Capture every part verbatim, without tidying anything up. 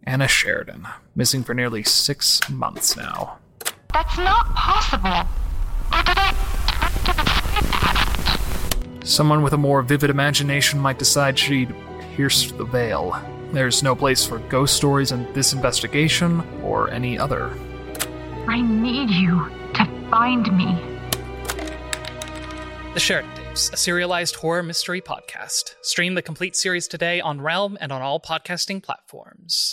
Anna Sheridan, missing for nearly six months now. That's not possible. Or did I... Someone with a more vivid imagination might decide she'd pierced the veil. There's no place for ghost stories in this investigation or any other. I need you to find me. The Sheridan Tapes, a serialized horror mystery podcast. Stream the complete series today on Realm and on all podcasting platforms.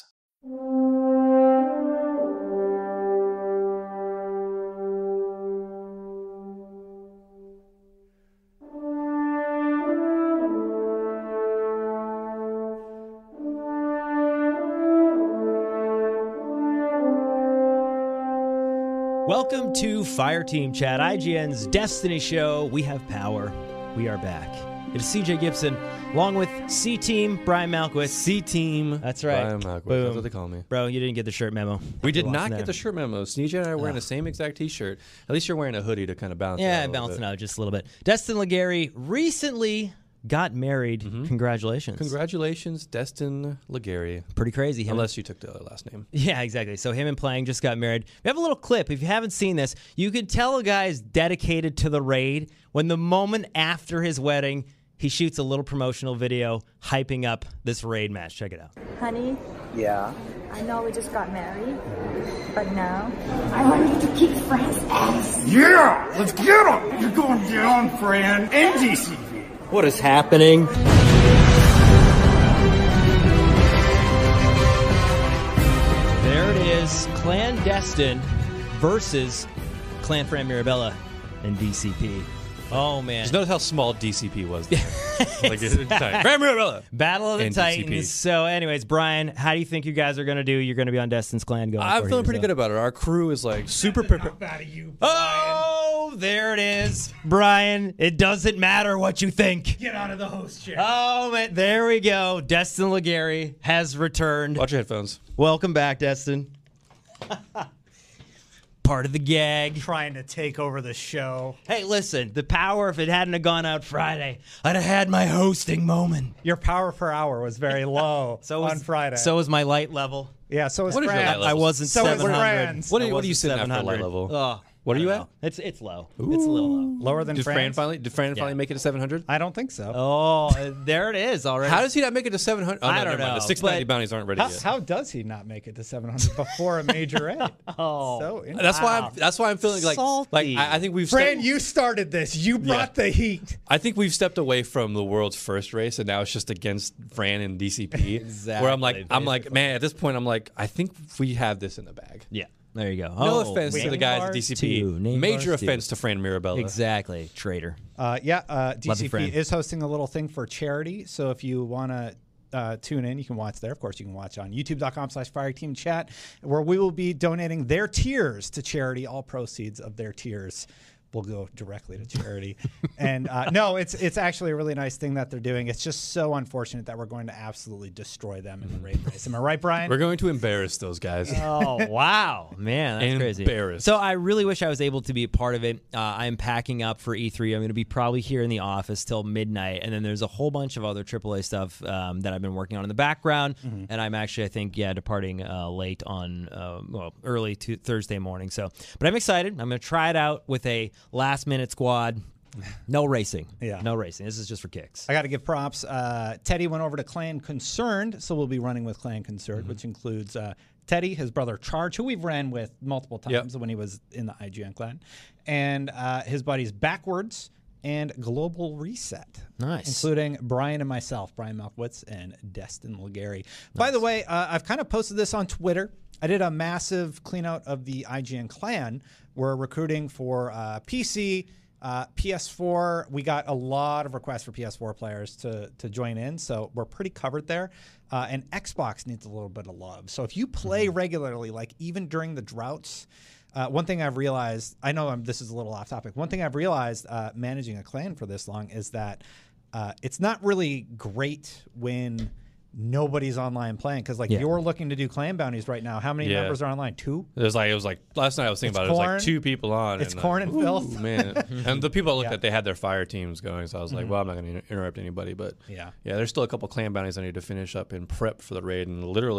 Welcome to Fireteam Chat, I G N's Destiny show. We have power. We are back. It is C J Gibson, along with C-Team, Brian Malkowitz. C-Team, That's right. Brian Malkowitz. Boom. That's what they call me. Bro, you didn't get the shirt memo. We did You're not watching get there. the shirt memo. Sneeja and I are wearing the same exact T-shirt. At least you're wearing a hoodie to kind of balance it out. Yeah, a little balancing bit. out just a little bit. Destin Legary recently got married. Mm-hmm. Congratulations. Congratulations, Destin Legary. Pretty crazy. Him Unless you took the last name. Yeah, exactly. So him and Plang just got married. We have a little clip. If you haven't seen this, you could tell a guy is dedicated to the raid when the moment after his wedding, he shoots a little promotional video hyping up this raid match. Check it out. Honey, Yeah. I know we just got married, but now I want you to kick Frank's ass. Yeah! Let's get him! You're going down, Fran, and D C P. What is happening? There it is. Clandestine versus Clan Fran Mirabella and D C P. Oh, man. Just notice how small D C P was there. Like, it's tight. Fran Mirabella. Battle of the And D C P. Titans. So, anyways, Brian, how do you think you guys are going to do? You're going to be on Destin's clan going I'm for feeling here, pretty so. good about it. Our crew is like super prepared. Oh, there it is. Brian, it doesn't matter what you think. Get out of the host chair. Oh, man, there we go. Destin Legary has returned. Watch your headphones. Welcome back, Destin. Part of the gag. Trying to take over the show. Hey, listen, the power, if it hadn't have gone out Friday, I'd have had my hosting moment. Your power per hour was very low So on was, Friday. So was my light level. yeah, so was What is your Fran. light I level? wasn't So is seven hundred. Fran's. What are I you, what are you wasn't sitting at for light seven hundred. level? Oh, What are I you don't at? know. It's it's low. It's a little low. Lower than Did Fran Fran's? finally, did Fran Yeah. finally make it to seven hundred? I don't think so. Oh, uh, there it is already. How does he not make it to seven hundred? Oh, I no, don't never mind. know, The six ninety but- bounties aren't ready How, yet. how does he not make it to seven hundred before a major raid? Oh. So interesting. That's why I'm. That's why I'm feeling like. Salty. Like I, I think we've. Fran, stepped- you started this. You brought the heat. I think we've stepped away from the world's first race, and now it's just against Fran and D C P. Where I'm like, Exactly, I'm like, man. At this point, I'm like, I think we have this in the bag. Yeah, there you go. No Oh, offense to name the guys at bars D C P. two, name Major bars two. offense to Fran Mirabella. Exactly, traitor. Uh, yeah, uh, Love you, D C P Fran. is hosting a little thing for charity. So if you want to uh, tune in, you can watch there. Of course, you can watch on youtube.com slash fireteam chat, where we will be donating their tiers to charity. All proceeds of their tiers will go directly to charity. and uh, no, it's it's actually a really nice thing that they're doing. It's just so unfortunate that we're going to absolutely destroy them in the raid race. Am I right, Brian? We're going to embarrass those guys. Oh, wow. Man, that's crazy. Embarrassed. So I really wish I was able to be a part of it. Uh, I'm packing up for E three. I'm going to be probably here in the office till midnight. And then there's a whole bunch of other triple A stuff um, that I've been working on in the background. And I'm actually, I think, yeah, departing uh, late on, uh, well, early to Thursday morning. So, but I'm excited. I'm going to try it out with a last minute squad. No racing. Yeah. No racing. This is just for kicks. I got to give props. Uh, Teddy went over to Clan Concerned, so we'll be running with Clan Concerned, Mm-hmm. which includes uh, Teddy, his brother Charge, who we've ran with multiple times Yep. when he was in the I G N clan, and uh, his buddies Backwards and Global Reset. Nice. Including Brian and myself, Brian Malkowitz and Destin Legary. By the way, uh, I've kind of posted this on Twitter. I did a massive clean out of the I G N clan. We're recruiting for uh, P C, uh, P S four. We got a lot of requests for P S four players to to join in, so we're pretty covered there. Uh, and Xbox needs a little bit of love. So if you play regularly, like even during the droughts, uh, one thing I've realized, I know I'm, this is a little off topic. One thing I've realized uh, managing a clan for this long is that uh, it's not really great when nobody's online playing, because like Yeah. you're looking to do clan bounties right now. How many Yeah. members are online? Two? It was like it was like last night I was thinking It's about it. It was corn. like two people on. It's and, corn uh, and filth. ooh, man. And the people I looked Yeah. at, they had their fire teams going. So I was like, Mhm. well, I'm not going to interrupt anybody. But Yeah. yeah, there's still a couple clan bounties I need to finish up and prep for the raid. And literally,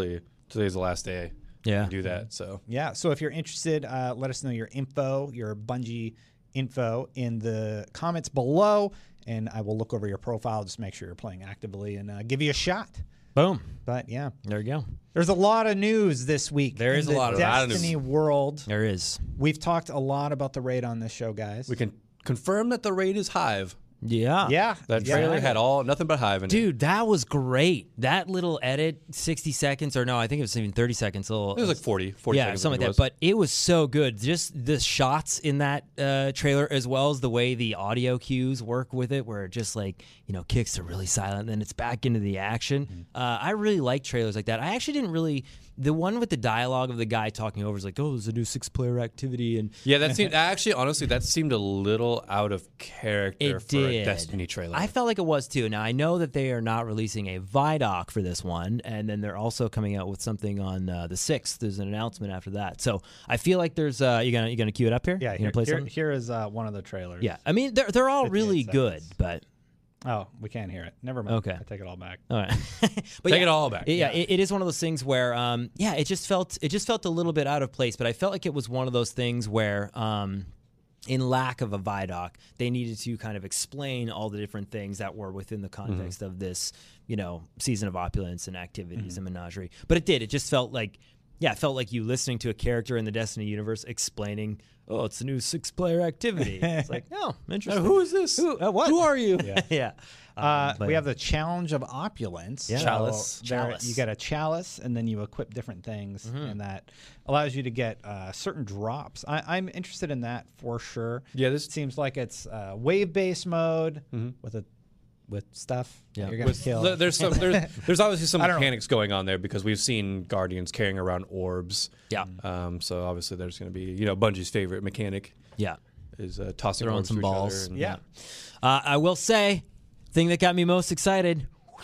today's the last day. Yeah. To do that. So Yeah. So if you're interested, uh, let us know your info, your Bungie info in the comments below, and I will look over your profile, just make sure you're playing actively, and uh, give you a shot. Boom. But yeah, There you go. there's a lot of news this week. There in is a the lot of- lot of Destiny news. world. There is. We've talked a lot about the raid on this show, guys. we can confirm that the raid is Hive. Yeah. yeah, That yeah. trailer had all nothing but Hive in it. Dude, that was great. That little edit, sixty seconds, or no, I think it was even thirty seconds. A little, It was like forty, forty yeah, seconds. something I like think that. it But it was so good. Just the shots in that uh, trailer, as well as the way the audio cues work with it, where it just like, you know, kicks to really silent, and then it's back into the action. Mm-hmm. Uh, I really like trailers like that. I actually didn't really. The one with the dialogue of the guy talking over is like, oh, there's a new six-player activity, and Yeah, that seemed actually, honestly, that seemed a little out of character it for did. a Destiny trailer. I felt like it was too. Now I know that they are not releasing a Vidoc for this one, and then they're also coming out with something on uh, the sixth. There's an announcement after that, so I feel like there's. Uh, you gonna you gonna cue it up here? Yeah, you here, gonna play here, something? here is uh, one of the trailers. Yeah, I mean they're they're all really fifty-eight good, seconds. but Oh, we can't hear it. Never mind. Okay. I take it all back. all right. but Take yeah, it all back. Yeah, It, it is one of those things where, um, yeah, it just felt it just felt a little bit out of place. But I felt like it was one of those things where, um, in lack of a Vidoc, they needed to kind of explain all the different things that were within the context of this, you know, season of opulence and activities and menagerie. But it did. It just felt like, yeah, it felt like you listening to a character in the Destiny universe explaining, oh, it's a new six-player activity. It's like, oh, interesting. who is this? Who, uh, what? Who are you? Yeah. yeah. Uh, but- we have the Challenge of Opulence. Yeah. So Chalice. there- Chalice. You get a chalice, and then you equip different things, Mm-hmm. and that allows you to get uh, certain drops. I, I'm interested in that for sure. Yeah, this- It seems like it's uh, wave-based mode with a with stuff that Yeah. you're gonna With- kill. th- There's some. There's, there's obviously some I don't know. mechanics going on there because we've seen Guardians carrying around orbs. Yeah. Um. So obviously there's going to be, you know, Bungie's favorite mechanic Yeah. is uh, tossing Throwing orbs some to each balls. other and- yeah. Uh, I will say, thing that got me most excited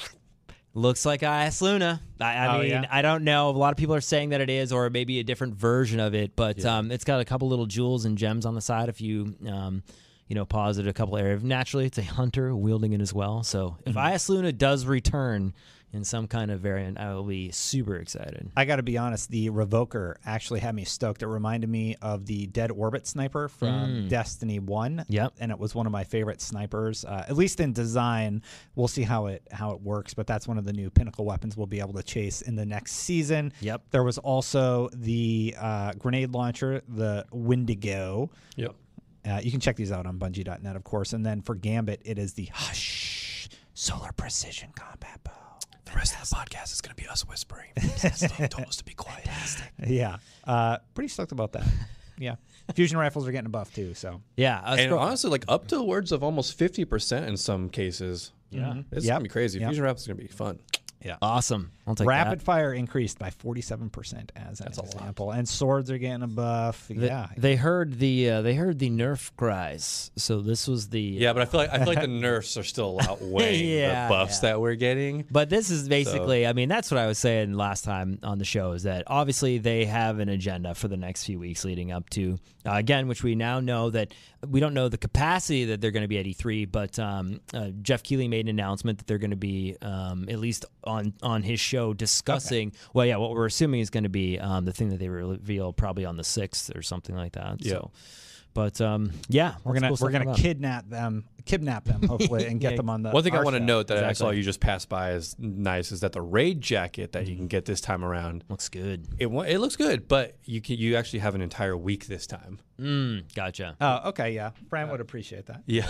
looks like I S Luna. I, I Oh, mean, yeah? I don't know. A lot of people are saying that it is, or maybe a different version of it. But um, it's got a couple little jewels and gems on the side. If you, um, you know, pause it a couple areas. Naturally, it's a hunter wielding it as well. So if I S Luna does return in some kind of variant, I will be super excited. I got to be honest, the Revoker actually had me stoked. It reminded me of the Dead Orbit sniper from Destiny one. Yep. And it was one of my favorite snipers, uh, at least in design. We'll see how it how it works, but that's one of the new pinnacle weapons we'll be able to chase in the next season. Yep. There was also the uh, grenade launcher, the Wendigo. Yep. Uh, you can check these out on Bungie dot net, of course. And then for Gambit, it is the Hush Solar Precision Combat Bow. The rest of the podcast is going to be us whispering. Steve told us to be quiet. Yeah. Uh, pretty stoked about that. Yeah. Fusion rifles are getting a buff too, so. Yeah. I was And scroll- honestly, like up to words of almost fifty percent in some cases. Yeah. It's Yep. going to be crazy. Yep. Fusion rifles is going to be fun. Yeah. awesome. I'll take Rapid that. fire increased by forty-seven percent as an That's a lot. example. And swords are getting a buff. They, yeah. they heard the uh, they heard the nerf cries. So this was the Yeah, but I feel like I feel like the nerfs are still outweighing Yeah, the buffs yeah. that we're getting. But this is basically, I mean, that's what I was saying last time on the show is that obviously they have an agenda for the next few weeks leading up to, uh, again, which we now know that we don't know the capacity that they're going to be at E three, but um, uh, Jeff Keighley made an announcement that they're going to be, um, at least on, on his show, discussing, well, yeah, what we're assuming is going to be um, the thing that they reveal probably on the sixth or something like that. Yeah. So, but um, yeah, we're lots of gonna cool we're stuff gonna coming up. kidnap them kidnap them hopefully and get Yeah. them on the One thing I our want to show. note that I saw Exactly. you just pass by is nice is that the raid jacket that you can get this time around. Looks good. It wa- it looks good, but you can you actually have an entire week this time. Mm, gotcha. Oh, okay, yeah. Fran would appreciate that. Yeah,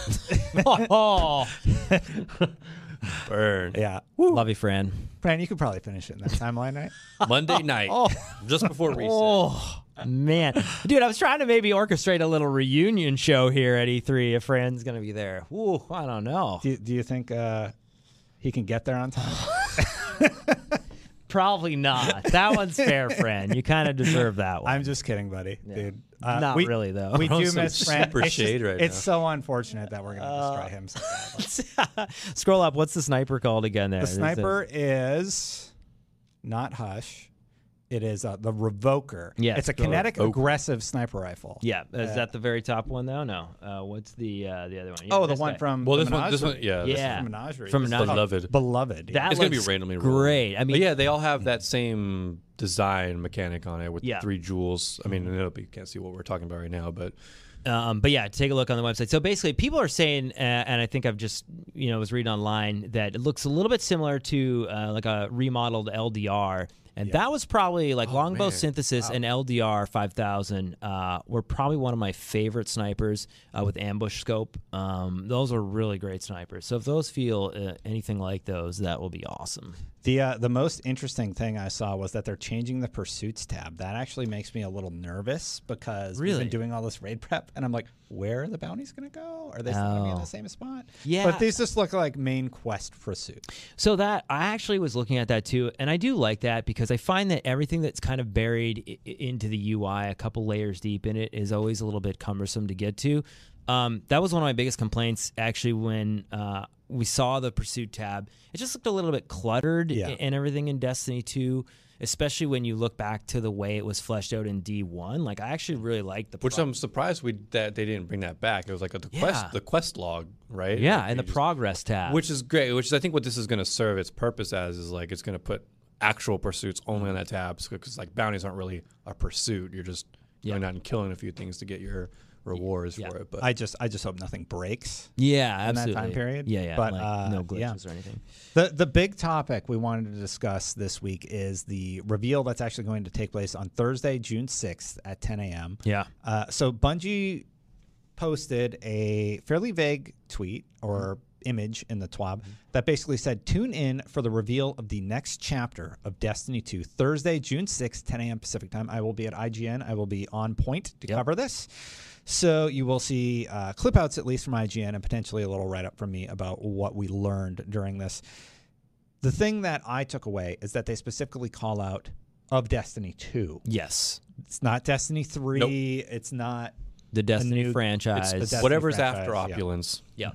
oh, burn. Yeah. love you, Fran. Fran, you could probably finish it in that timeline, right? Monday night, just before reset. Oh man, dude, I was trying to maybe orchestrate a little reunion show here at E three. A friend's gonna be there. Ooh, I don't know. Do you, do you think uh, he can get there on time? Probably not. That one's fair, friend. You kind of deserve that one. I'm just kidding, buddy, dude. Uh, Not we, really, though. We do Some miss Fran. super It's, just- shade right it's now. so unfortunate that we're gonna destroy him. So badly. Scroll up. What's the sniper called again? There. The There's a- sniper is not Hush. It is uh, the Revoker. Yeah, it's a the kinetic Revoker. aggressive sniper rifle. Yeah, is that the very top one though? No. Uh, what's the uh, the other one? Yeah, Oh, the this one guy. from Well, the this one, this one, Menagerie. yeah, this Yeah. is- Menagerie. From It's Menagerie. called Beloved. Beloved. That It's gonna be looks randomly rolled. great. I mean, But yeah, they all have that same design mechanic on it with Yeah. the three jewels. I mean, it'll be, you can't see what we're talking about right now, but Um, but yeah, take a look on the website. So basically, people are saying, uh, and I think I've just you know was reading online that it looks a little bit similar to uh, like a remodeled L D R, and that was probably like Longbow man. Synthesis and L D R five thousand uh, were probably one of my favorite snipers uh, with ambush scope. Um, those are really great snipers. So if those feel uh, anything like those, that will be awesome. The uh, the most interesting thing I saw was that they're changing the pursuits tab. That actually makes me a little nervous because we've Really? been doing all this raid prep, and I'm like, where are the bounties going to go? Are they still going to be in Oh. the same spot? Yeah. But these just look like main quest pursuits. So that I actually was looking at that too, and I do like that because I find that everything that's kind of buried I- into the U I, a couple layers deep in it, is always a little bit cumbersome to get to. Um, that was one of my biggest complaints actually when uh, we saw the pursuit tab. It just looked a little bit cluttered Yeah. a- and everything in Destiny two, especially when you look back to the way it was fleshed out in D one. Like I actually really liked the which pro- I'm surprised we that they didn't bring that back. It was like a, the Yeah. quest the quest log, right? yeah, Like and the you just- progress tab. which is great. Which is I think what this is going to serve its purpose as is like it's going to put actual pursuits only on that tab because like bounties aren't really a pursuit. You're just Yeah. going out and killing a few things to get your rewards Yeah. for it. But I just I just hope nothing breaks. yeah, in that absolutely. time period. Yeah, yeah. But, like, uh, no glitches yeah. or anything. The the big topic we wanted to discuss this week is the reveal that's actually going to take place on Thursday, June sixth at ten a.m. Yeah. Uh, so Bungie posted a fairly vague tweet or image in the twab that basically said, tune in for the reveal of the next chapter of Destiny two, Thursday, June sixth, ten a.m. Pacific time. I will be at I G N. I will be on point to Yep. cover this. So you will see uh, clip outs at least from I G N and potentially a little write-up from me about what we learned during this. The thing that I took away is that they specifically call out of Destiny two. Yes. It's not Destiny three. It's not The Destiny new- franchise. it's the Destiny whatever's franchise, after yeah. opulence. yeah.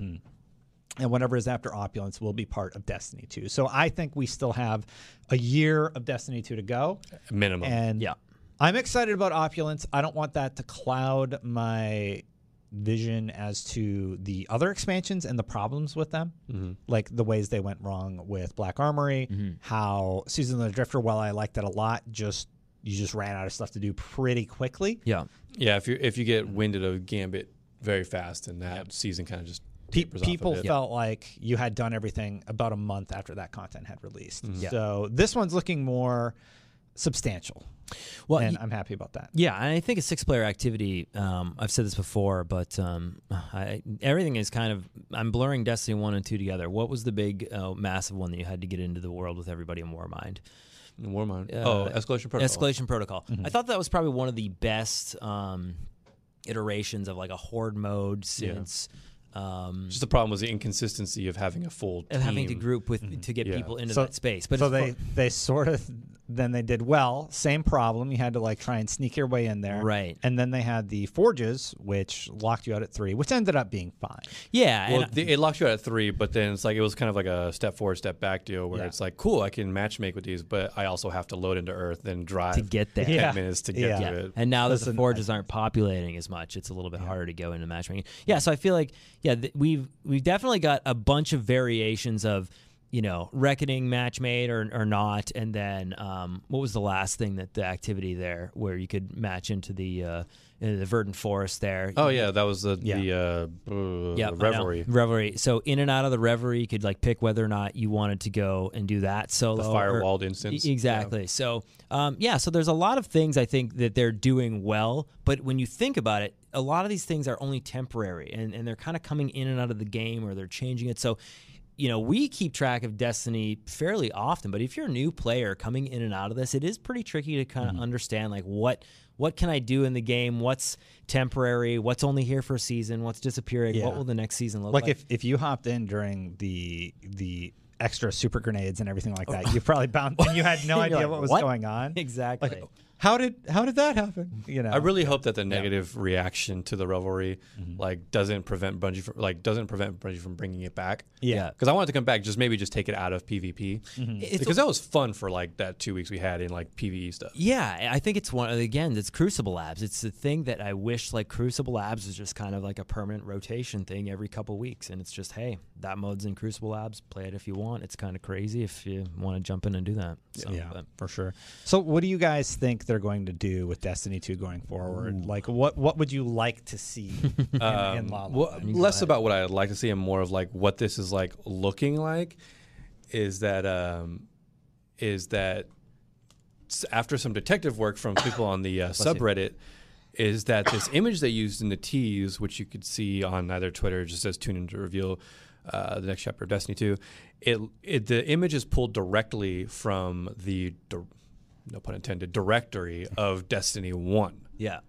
and whatever is after Opulence will be part of Destiny two. So I think we still have a year of Destiny two to go. Minimum. And Yeah. I'm excited about Opulence. I don't want that to cloud my vision as to the other expansions and the problems with them, Mm-hmm. like the ways they went wrong with Black Armory, how Season of the Drifter, while I liked that a lot, just you just ran out of stuff to do pretty quickly. Yeah. Yeah, if you if you get winded of Gambit very fast, and that season kind of just Pe- tapers off a people bit. felt like you had done everything about a month after that content had released. Yeah. So this one's looking more substantial, Well, and y- I'm happy about that. yeah, and I think a six-player activity. Um, I've said this before, but um, I, everything is kind of. I'm blurring Destiny one and two together. What was the big, uh, massive one that you had to get into the world with everybody in Warmind? Warmind. Uh, oh, Escalation Protocol. Escalation Protocol. I thought that was probably one of the best um, iterations of like a horde mode since. Um, Just the problem was the inconsistency of having a full team. of having to group with to get Yeah. people into So- that space, but so it's they fu- they sort of then they did well. Same problem. You had to like try and sneak your way in there, Right. And then they had the forges, which locked you out at three, which ended up being fine. yeah, Well, and, the, it locks you out at three, but then it's like it was kind of like a step forward, step back deal where Yeah. it's like, cool, I can matchmake with these, but I also have to load into Earth and drive to get there. ten Yeah. minutes to get Yeah. to Yeah. it. And now that Listen, the forges aren't populating as much, it's a little bit harder to go into matchmaking. Yeah, so I feel like yeah, th- we've we've definitely got a bunch of variations of you know reckoning match made or or not, and then um, what was the last thing that the activity there where you could match into the uh, into the verdant forest there? Oh yeah, that was the Yeah. the uh, uh, Yeah, revelry. Revelry. So in and out of the Revelry, you could like pick whether or not you wanted to go and do that solo. The or- firewalled instance. E- Exactly. So um, yeah, so there's a lot of things I think that they're doing well, but when you think about it, a lot of these things are only temporary, and, and they're kind of coming in and out of the game, or they're changing it. So you know, we keep track of Destiny fairly often, but if you're a new player coming in and out of this, it is pretty tricky to kind of Mm-hmm. understand like what what can I do in the game, what's temporary, what's only here for a season, what's disappearing, Yeah. what will the next season look Like like? if, if you hopped in during the the extra super grenades and everything like that, you probably bound and you had no You're idea like, what was "What?" going on. Exactly. Like, how did how did that happen? You know, I really hope that the negative yeah. reaction to the rivalry, mm-hmm. like, doesn't prevent Bungie from like doesn't prevent Bungie from bringing it back. Yeah, because I want it to come back. Just maybe just take it out of PvP mm-hmm. because that was fun for like that two weeks we had in like PvE stuff. Yeah, I think it's one again. It's Crucible Labs. It's the thing that I wish like Crucible Labs was just kind of like a permanent rotation thing every couple weeks, and it's just hey, that mode's in Crucible Labs. Play it if you want. It's kind of crazy if you want to jump in and do that. So, yeah, but. for sure. So, what do you guys think they're going to do with Destiny two going forward? Ooh. Like, what what would you like to see in, um, in Lala? Well, less about what I'd like to see and more of like what this is like looking like. Is that um, is that after some detective work from people on the uh, subreddit, is that this image they used in the tease, which you could see on either Twitter, just says tune in to reveal uh, the next chapter of Destiny two. It, it the image is pulled directly from the no pun intended directory of Destiny one. Yeah.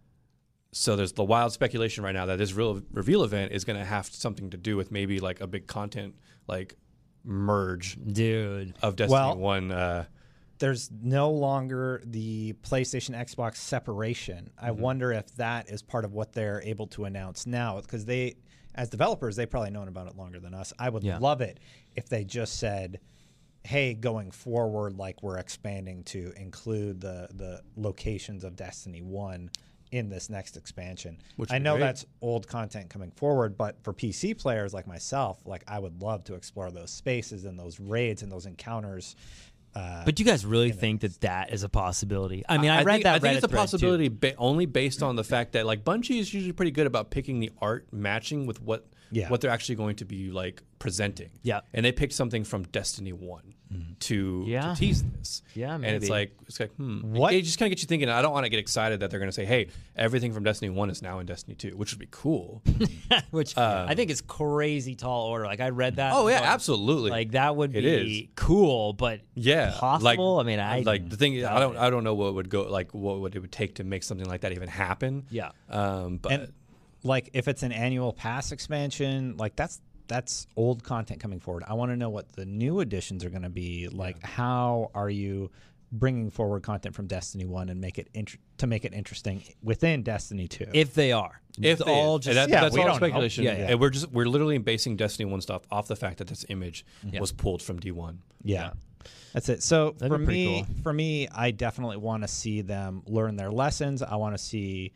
So there's the wild speculation right now that this real reveal event is going to have something to do with maybe like a big content like merge, dude, of Destiny well, one. Uh, there's no longer the PlayStation Xbox separation. I mm-hmm. wonder if that is part of what they're able to announce now, because they, as developers, they've probably known about it longer than us. I would yeah. love it if they just said, hey, going forward, like we're expanding to include the the locations of Destiny one in this next expansion. Which I know great. That's old content coming forward, but for P C players like myself, like I would love to explore those spaces and those raids and those encounters. Uh, but do you guys really think that that is a possibility? I mean, I, I read think, that. I think Reddit it's a possibility ba- only based on the fact that like Bungie is usually pretty good about picking the art matching with what yeah. what they're actually going to be like presenting. Yeah, and they picked something from Destiny one mm-hmm. to, yeah. to tease this. Yeah, maybe. And it's like it's like hmm. What? It, it just kind of gets you thinking. I don't want to get excited that they're going to say, hey, everything from Destiny one is now in Destiny two, which would be cool. which um, I think is crazy tall order. Like I read that. Oh yeah, going, absolutely. Like that would it be is. cool, but yeah, possible. Like, I mean, I like the thing. I don't. I don't know what would go like what would it would take to make something like that even happen. Yeah. Um. But and, like if it's an annual pass expansion, like that's. That's old content coming forward. I want to know what the new additions are going to be. Like, yeah. how are you bringing forward content from Destiny one and make it int- to make it interesting within Destiny two? If they are, if it's they all is. just that, yeah, that's we all don't speculation. Yeah, yeah. And we're just we're literally basing Destiny one stuff off the fact that this image yeah. was pulled from D one. Yeah. yeah. That's it. So That'd for cool. me, for me, I definitely want to see them learn their lessons. I want to see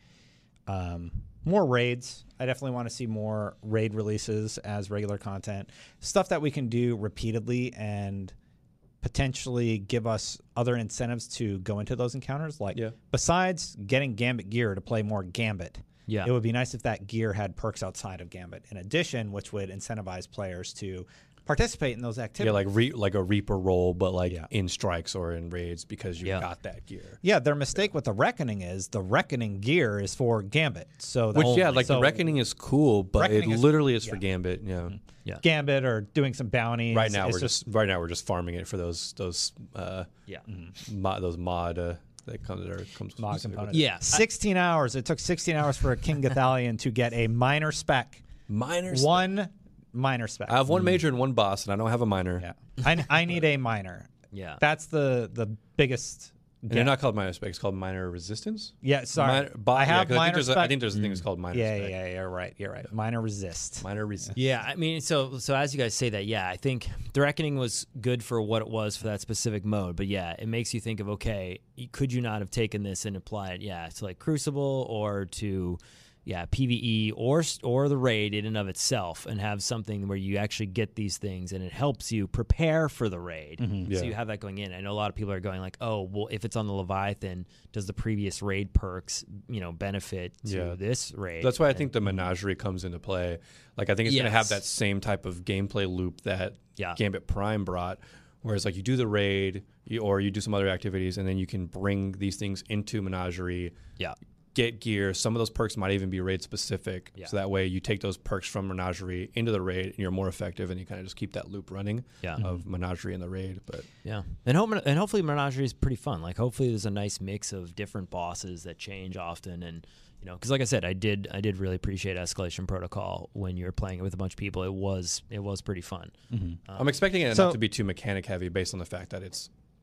um, more raids. I definitely want to see more raid releases as regular content, stuff that we can do repeatedly and potentially give us other incentives to go into those encounters. Like yeah. besides getting Gambit gear to play more Gambit, yeah. it would be nice if that gear had perks outside of Gambit in addition, which would incentivize players to participate in those activities. Yeah, like re- like a Reaper role, but like yeah. in strikes or in raids because you yeah. got that gear. Yeah, their mistake with the Reckoning is the Reckoning gear is for Gambit. So Which only. yeah, like so the Reckoning is cool, but Reckoning it is, literally is for yeah. Gambit. Yeah. Mm-hmm. yeah, Gambit or doing some bounties. Right now it's we're just, just right now we're just farming it for those those uh, yeah mm-hmm. mod, those mod uh, that come that comes mod components. Yeah, sixteen hours. It took sixteen hours for a King Gathalion to get a minor spec. Minor one. Spec. Minor spec. I have one major and one boss, and I don't have a minor. Yeah, I, I need a minor. Yeah, that's the the biggest. And they're not called minor spec; it's called minor resistance. Yeah, sorry. Minor, bo- I have yeah, minor I think there's spec. A, I think there's a thing that's called minor yeah, spec. Yeah, yeah, you're right. You're right. Minor resist. Minor resist. Yeah, I mean, so so as you guys say that, yeah, I think the Reckoning was good for what it was for that specific mode, but yeah, it makes you think of okay, could you not have taken this and applied it, yeah, to like Crucible or to. Yeah, PvE or or the raid in and of itself, and have something where you actually get these things, and it helps you prepare for the raid. Mm-hmm. Yeah. So you have that going in. I know a lot of people are going like, "Oh, well, if it's on the Leviathan, does the previous raid perks, you know, benefit to Yeah. this raid?" That's why I and, think the Menagerie comes into play. Like I think it's yes. going to have that same type of gameplay loop that yeah. Gambit Prime brought, whereas like you do the raid, you, or you do some other activities, and then you can bring these things into Menagerie. Yeah. Get gear. Some of those perks might even be raid specific. Yeah. So that way you take those perks from Menagerie into the raid and you're more effective, and you kind of just keep that loop running yeah. of Menagerie in the raid. But yeah. And, hope, and hopefully Menagerie is pretty fun. Like hopefully there's a nice mix of different bosses that change often. And, you know, because like I said, I did I did really appreciate Escalation Protocol when you were playing it with a bunch of people. It was it was pretty fun. Mm-hmm. Um, I'm expecting it so, not to be too mechanic heavy based on the fact that it's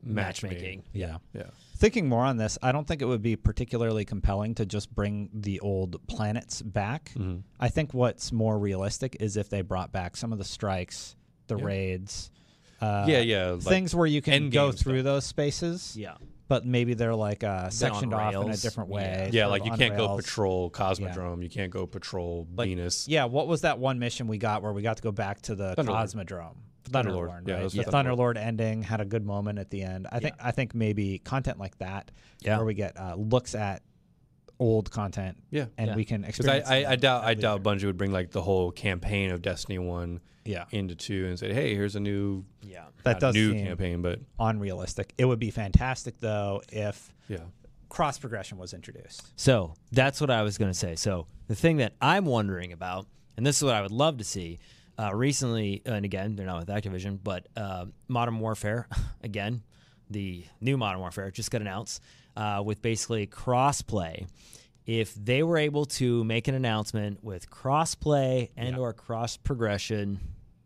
matchmaking. Yeah. Yeah. Thinking more on this, I don't think it would be particularly compelling to just bring the old planets back. Mm-hmm. I think what's more realistic is if they brought back some of the strikes, the Yeah. raids. Uh, Yeah, yeah, like things where you can endgame go through stuff. those spaces. Yeah. But maybe they're like uh, sectioned off in a rails. different way. Yeah, sort like of you on can't go rails. patrol Cosmodrome. You can't go patrol Like, Venus. Yeah, what was that one mission we got where we got to go back to the Thunderlord. Cosmodrome? Thunderlord. Thunderlord, Yeah, right? it was The the Thunderlord ending had a good moment at the end. I think I think maybe content like that, Yeah. where we get uh, looks at old content, Yeah. and Yeah. we can Because experience. I, I, I them doubt at I doubt leisure. Bungie would bring like the whole campaign of Destiny one Yeah, into two and say, hey, here's a new Yeah. that not does new seem campaign, but unrealistic. It would be fantastic though if yeah. cross progression was introduced. So that's what I was going to say. So the thing that I'm wondering about, and this is what I would love to see, uh, recently, and again, they're not with Activision, but uh, Modern Warfare, again, the new Modern Warfare just got announced uh, with basically cross-play. If they were able to make an announcement with cross-play and Yeah. or cross-progression,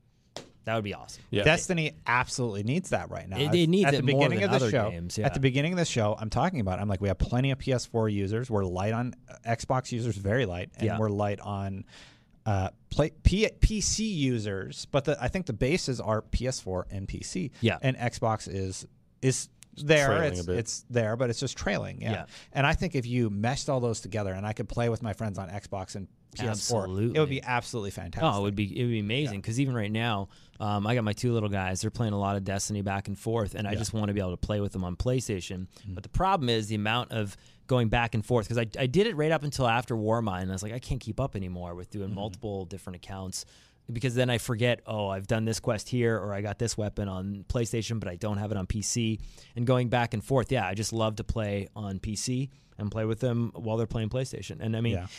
that would be awesome. Yeah. Destiny absolutely needs that right now. It- it needs at it the more beginning than of the other show. games, yeah. At the beginning of the show, I'm talking about. I'm like, we have plenty of P S four users. We're light on uh, Xbox users, very light, and Yeah. we're light on uh, play, P, PC users. But the, I think the bases are P S four and P C. Yeah. and Xbox is is there. trailing It's a bit. it's there, but it's just trailing. Yeah. Yeah. and I think if you meshed all those together, and I could play with my friends on Xbox and P S four, it would Absolutely. be absolutely fantastic. Oh, it would be it would be amazing because even right now, um, I got my two little guys. They're playing a lot of Destiny back and forth, and I just want to be able to play with them on PlayStation. But the problem is the amount of going back and forth because I, I did it right up until after Warmind, and I was like, I can't keep up anymore with doing multiple different accounts because then I forget, oh, I've done this quest here or I got this weapon on PlayStation, but I don't have it on P C. And going back and forth, yeah, I just love to play on P C and play with them while they're playing PlayStation. And I mean. Yeah.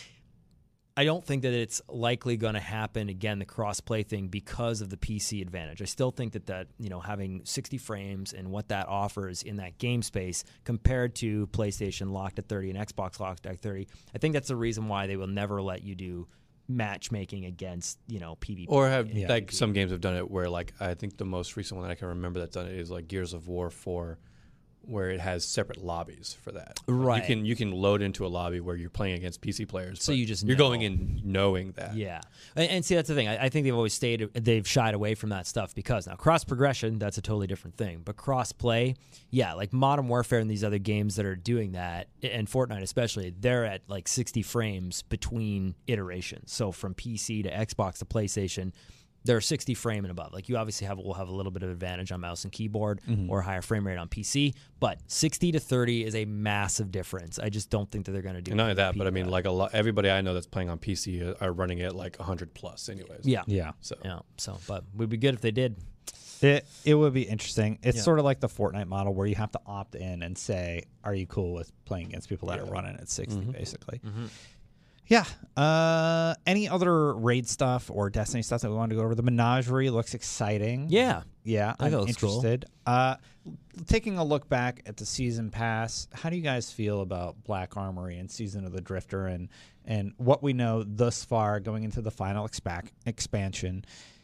I don't think that it's likely going to happen again, the cross-play thing, because of the P C advantage. I still think that, that you know having sixty frames and what that offers in that game space compared to PlayStation locked at thirty and Xbox locked at thirty, I think that's the reason why they will never let you do matchmaking against you know PvP. Or have Yeah. like some games have done it where like I think the most recent one that I can remember that's done it is like Gears of War four, where it has separate lobbies for that. Like, Right. you can you can load into a lobby where you're playing against P C players. So but you just you're know. going in knowing that. Yeah, and, and see that's the thing. I, I think they've always stayed, they've shied away from that stuff because now cross progression, that's a totally different thing. But cross play, yeah, like Modern Warfare and these other games that are doing that, and Fortnite especially, they're at like sixty frames between iterations. So from P C to Xbox to PlayStation, they're sixty frame and above. Like you obviously have will have a little bit of advantage on mouse and keyboard or higher frame rate on P C, but sixty to thirty is a massive difference. I just don't think that they're going to do. And not only that, PvP but I mean, with like a lot, everybody I know that's playing on P C are- are running it like one hundred plus, anyways. yeah, Yeah. So yeah. So, but would be good if they did. It it would be interesting. It's Yeah. sort of like the Fortnite model where you have to opt in and say, "Are you cool with playing against people that are running at sixty?" Basically. Yeah. Uh, any other raid stuff or Destiny stuff that we wanted to go over? The Menagerie looks exciting. Yeah. Yeah, I I'm think it looks cool. interested. Uh, taking a look back at the season pass, how do you guys feel about Black Armory and Season of the Drifter and and what we know thus far going into the final expa- expansion?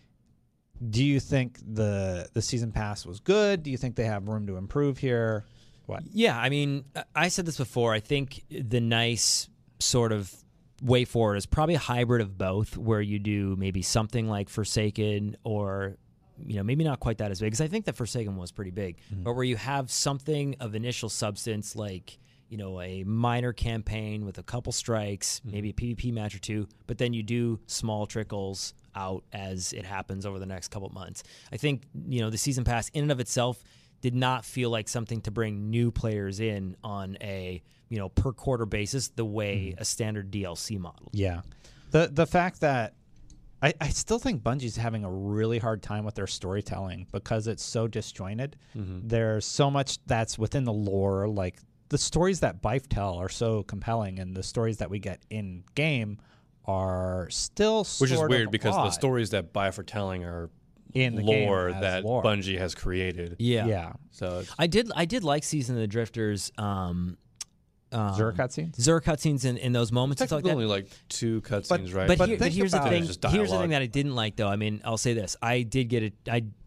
Do you think the the season pass was good? Do you think they have room to improve here? What? Yeah, I mean, I- I said this before. I think the nice sort of way forward is probably a hybrid of both, where you do maybe something like Forsaken or, you know, maybe not quite that as big, because I think that Forsaken was pretty big, but where you have something of initial substance like, you know, a minor campaign with a couple strikes, maybe a PvP match or two, but then you do small trickles out as it happens over the next couple months. I think, you know, the season pass in and of itself did not feel like something to bring new players in on a, you know, per quarter basis the way a standard D L C model. Yeah. The the fact that I, I still think Bungie's having a really hard time with their storytelling because it's so disjointed. There's so much that's within the lore. Like the stories that Bife tell are so compelling, and the stories that we get in game are still which is sort weird of because the odd stories that Bife are telling are in the game lore as that lore. Bungie has created. Yeah. Yeah. So it's, I did I did like Season of the Drifters um um, Xur cutscenes? Xur cutscenes in, in those moments and stuff like technically that. only like two cutscenes, right? But, But here, but think here's the about- thing. It's just Here's the dialogue. thing that I didn't like, though. I mean, I'll say this: I did get it. I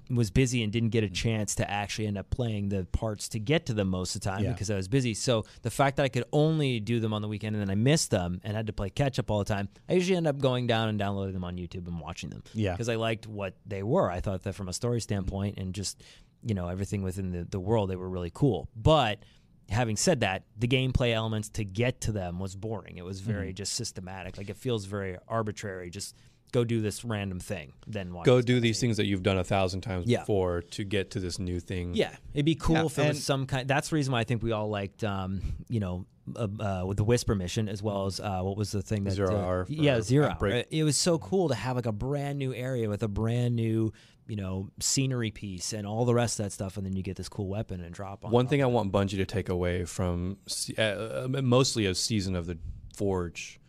was busy and didn't get a chance to actually end up playing the parts to get to them most of the time Yeah. because I was busy. So the fact that I could only do them on the weekend and then I missed them and had to play catch up all the time, I usually end up going down and downloading them on YouTube and watching them. Yeah. Because I liked what they were. I thought that from a story standpoint and just, you know, everything within the, the world, they were really cool. But having said that, the gameplay elements to get to them was boring. It was very mm-hmm. just systematic. Like, it feels very arbitrary. Just go do this random thing, then watch Go do these things that you've done a thousand times yeah. before to get to this new thing. Yeah, it'd be cool yeah, if there was some kind. That's the reason why I think we all liked, um, you know, uh, uh, with the Whisper mission, as well as uh, what was the thing that Zero uh, Hour. Yeah, Zero Outbreak. Hour. It was so cool to have like a brand new area with a brand new, you know, scenery piece and all the rest of that stuff, and then you get this cool weapon and drop on. One thing I want Bungie to take away from uh, mostly a season of the Forge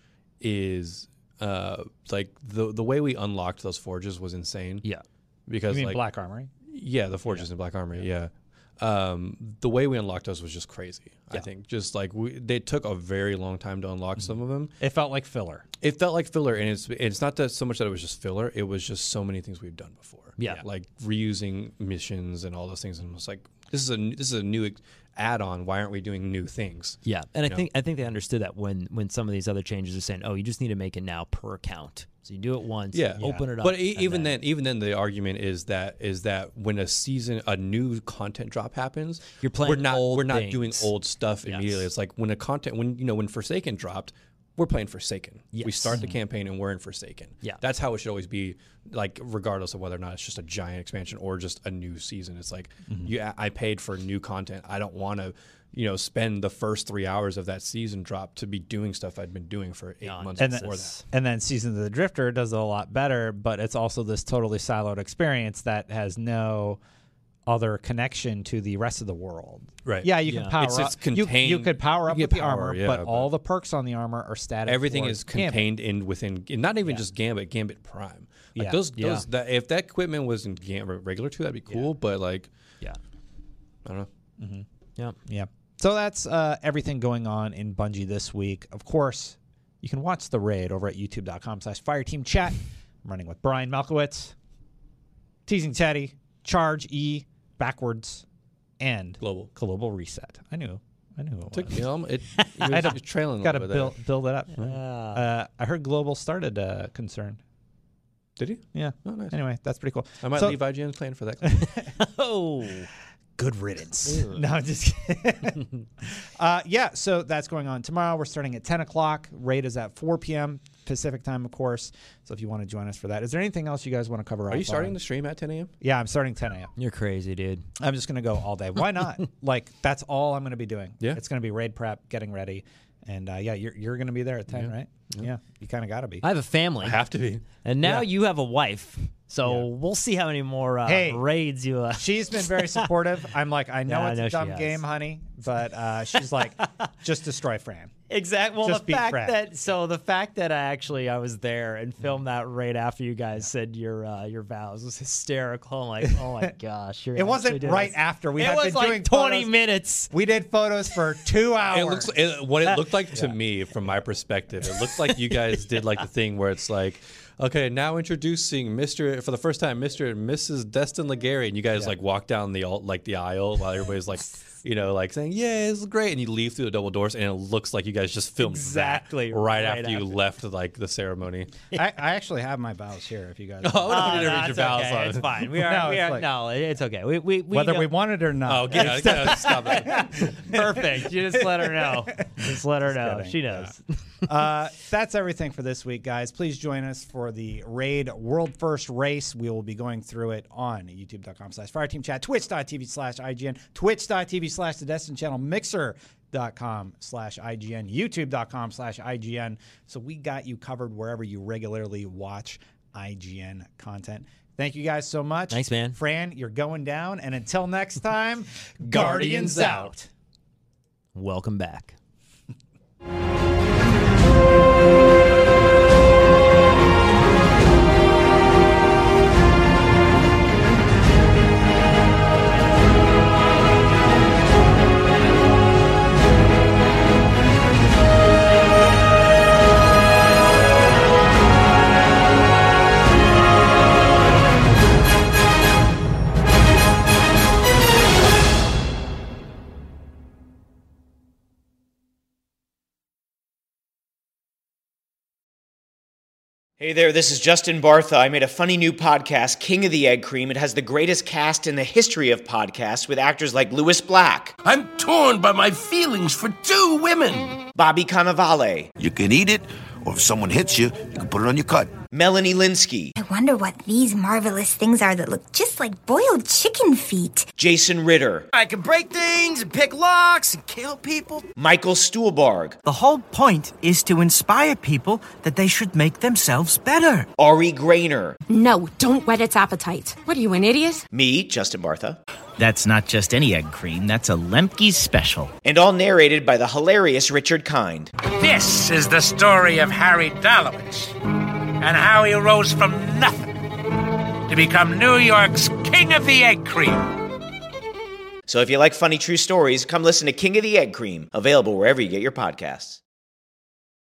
is. Uh, like the the way we unlocked those forges was insane. Yeah, because you mean like Black Armory? Yeah, the forges yeah. in Black Armory. Yeah, yeah. Um, the way we unlocked those was just crazy. Yeah. I think just like we, they took a very long time to unlock mm-hmm. some of them. It felt like filler. It felt like filler, and it's it's not that so much that it was just filler. It was just so many things we've done before. Yeah, yeah. Like reusing missions and all those things. And it was like this is a this is a new add-on. Why aren't we doing new things? Yeah, and you I know? think I think they understood that when when some of these other changes are saying, oh, you just need to make it now per account. So you do it once, yeah, open yeah. it up. But e- even then, then, even then, the argument is that is that when a season, a new content drop happens, you're playing. We're not old we're not things. doing old stuff yes. immediately. It's like when a content when you know when Forsaken dropped, we're playing Forsaken. Yes. We start the campaign and we're in Forsaken. Yeah, that's how it should always be. Like regardless of whether or not it's just a giant expansion or just a new season, it's like mm-hmm. you. I paid for new content. I don't want to. You know, spend the first three hours of that season drop to be doing stuff I'd been doing for eight yeah, months and before then, that. And then Season of the Drifter does it a lot better, but it's also this totally siloed experience that has no other connection to the rest of the world. Right. Yeah, you yeah. can power it's, up. it's contained, you, you could power up you with the power, armor, yeah, but, but all the perks on the armor are static. Everything is contained Gambit. in within, not even yeah. just Gambit, Gambit Prime. Like yeah. those, yeah. those that, if that equipment was in Gambit regular too, that'd be cool. Yeah. But like, yeah, I don't know. Mm-hmm. Yeah, yeah. So that's uh, everything going on in Bungie this week. Of course, you can watch the raid over at youtube.com slash fireteamchat. I'm running with Brian Malkowitz, Teasing Teddy, Charge E, Backwards, and Global Global Reset. I knew. I knew it Took, was. you know, it, it was, I was trailing. Got to a little build, bit build it up. Uh, Uh, I heard Global started a concern. there. Did he? Yeah. Oh, nice. Anyway, that's pretty cool. I might So- leave I G N playing for that. oh. Good riddance. No, I'm just kidding. uh, yeah, so that's going on tomorrow. We're starting at ten o'clock. Raid is at four p.m. Pacific time, of course. So if you want to join us for that. Is there anything else you guys want to cover? Are you off starting on? the stream at ten a.m.? Yeah, I'm starting ten a.m. You're crazy, dude. I'm just going to go all day. Why not? Like, that's all I'm going to be doing. Yeah. It's going to be raid prep, getting ready. And, uh, yeah, you're, you're going to be there at ten, Yeah. right? Yeah. yeah you kind of got to be. I have a family, I have to be. and now Yeah. you have a wife. So Yeah. we'll see how many more uh, Hey. raids you. Uh, She's been very supportive. I'm like, I know Yeah, I it's know a she dumb has. game, honey. But uh, she's like, just destroy Fran. Exactly. Well, Just the beat fact Fran. that so the fact that I actually I was there and filmed that right after you guys said your uh, your vows was hysterical. I'm like, oh my gosh, you're It wasn't actually doing right this. after. We It had was been like doing twenty photos. minutes. We did photos for two hours. It looks it, what it looked like to me, from my perspective. It looked like you guys did like the thing where it's like, okay, now introducing Mister for the first time, Mister and Missus Destin Legary, and you guys Yeah. like walk down the al- like the aisle while everybody's like, you know, like saying, "Yeah, this is great," and you leave through the double doors, and it looks like you guys just filmed Exactly, that right, right after, you after. left like the ceremony. I, I actually have my vows here. If you guys, Oh, we don't Oh, need to no, read your it's vows okay. on It's it. fine. We are. No, we it's are like- no, it's okay. We we, we whether know- we want it or not. Oh, get out, get out, stop it. perfect. You just let her know. Just let her know. kidding. She knows. uh, that's everything for this week, guys. Please join us for the Raid World First Race. We will be going through it on youtube.com slash fireteamchat, twitch.tv slash IGN, twitch.tv slash the Destin channel, mixer.com slash IGN, youtube.com slash IGN. So we got you covered wherever you regularly watch I G N content. Thank you guys so much. Thanks, man. Fran, you're going down. And until next time, Guardians Guardians out. Welcome back. Hey there, this is Justin Bartha. I made a funny new podcast, King of the Egg Cream. It has the greatest cast in the history of podcasts with actors like Louis Black. I'm torn by my feelings for two women. Bobby Cannavale. You can eat it, or if someone hits you, you can put it on your cut. Melanie Linsky. I wonder what these marvelous things are that look just like boiled chicken feet. Jason Ritter. I can break things and pick locks and kill people. Michael Stuhlbarg. The whole point is to inspire people that they should make themselves better. Ari Grainer. No, don't whet its appetite. What are you, an idiot? Me, Justin Bartha. That's not just any egg cream, that's a Lemke's special. And all narrated by the hilarious Richard Kind. This is the story of Harry Dalowitz and how he rose from nothing to become New York's King of the Egg Cream. So if you like funny true stories, come listen to King of the Egg Cream, available wherever you get your podcasts.